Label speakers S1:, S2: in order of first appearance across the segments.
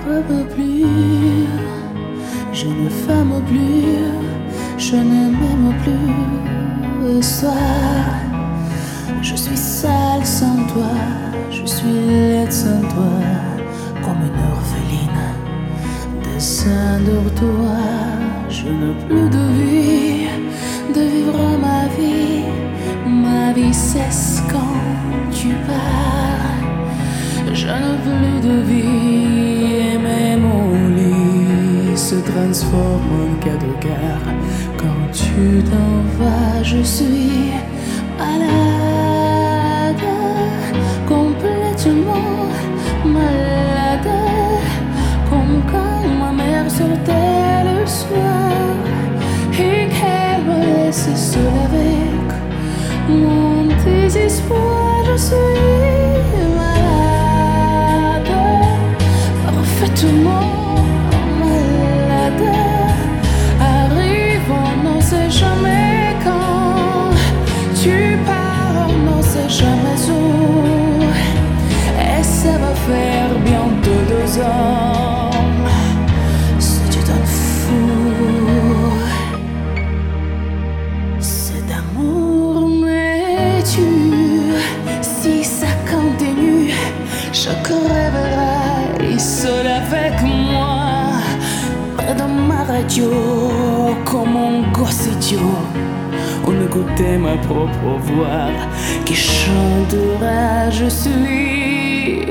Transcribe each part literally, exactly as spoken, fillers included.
S1: ne peux plus, je ne femme plus, je ne m'aime plus. Et soir, je suis sale sans toi, je suis laide sans toi, comme une orpheline de un dortoir. Je n'ai plus de vie, de vivre ma vie. Ma vie cesse quand tu pars. Je n'ai plus de vie et même mon lit se transforme en cadeau-gare. Quand tu t'en vas, je suis malade, complètement malade, comme quand ma mère sortait le soir et qu'elle me laissait seule avec mon désespoir. Je suis malade, parfaitement malade. Arrive, on ne sait jamais quand. Tu pars, on ne sait jamais où. Et ça va faire bientôt deux ans. Si tu t'en fous, c'est d'amour, mais tu, si ça continue, je crèverai seul avec moi. Près de ma radio, comme un gosse idiot, on écoutait ma propre voix qui chantera. Je suis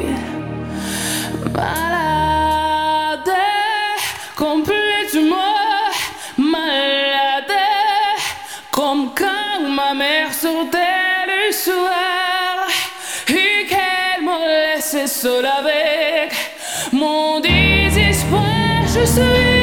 S1: malade, complètement malade, comme quand ma mère sortait le soir et qu'elle me laissait seule avec mon désespoir. Je suis